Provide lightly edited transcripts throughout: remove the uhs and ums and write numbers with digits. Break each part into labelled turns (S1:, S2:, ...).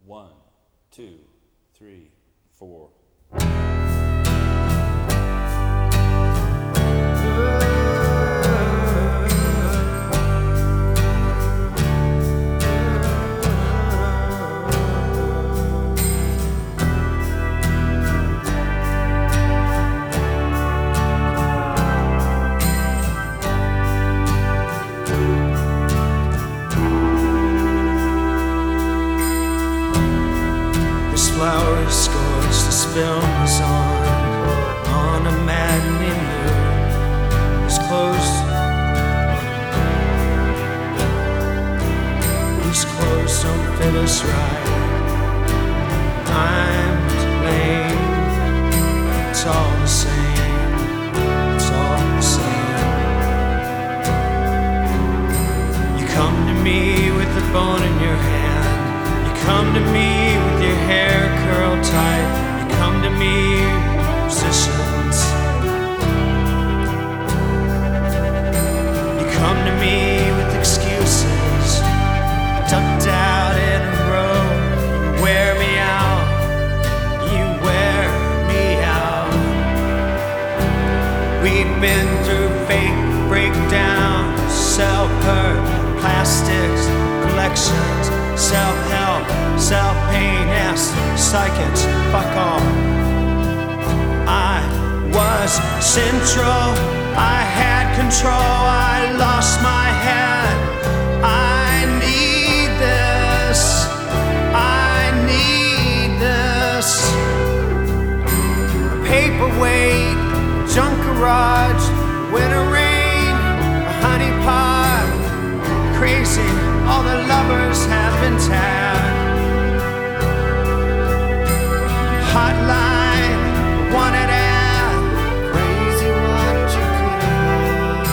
S1: One, two, three, four.
S2: Flower scores, this film is on a maddening mood. His clothes don't fit us right. I'm to blame. It's all the same. It's all the same. You come to me with a bone in your hand. You come to me with your hair curled tight. You come to me with positions. You come to me with excuses, tucked out in a row. You wear me out. You wear me out. We've been through fake breakdowns, self-hurt, plastics, collections, self-help, self-pain, yes, psychics, fuck all. I was central, I had control, I lost my head. I need this, I need this. A paperweight, junk garage, winter rain, a honey pot, crazy, all the lovers have been tagged. Hotline, wanted ad, crazy what you could have.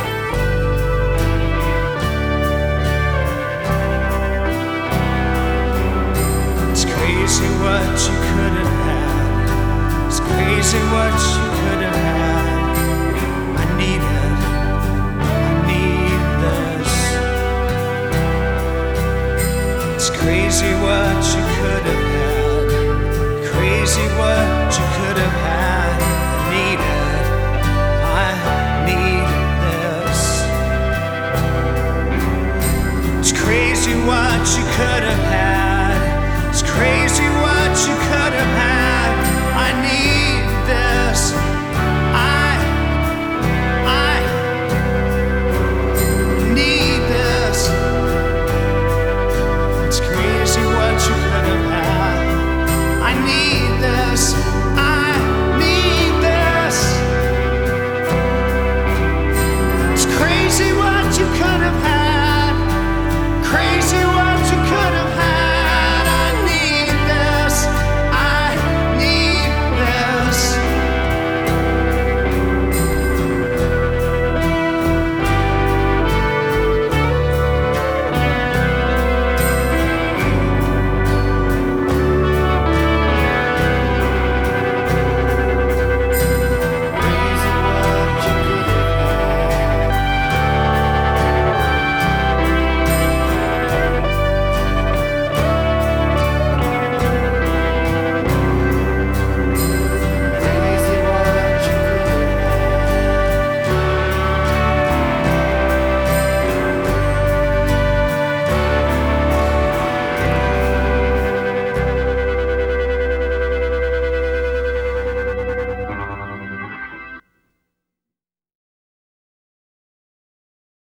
S2: It's crazy what you could have had. It's crazy what you could have had. I need it, I need this. It's crazy what you could have had. Crazy what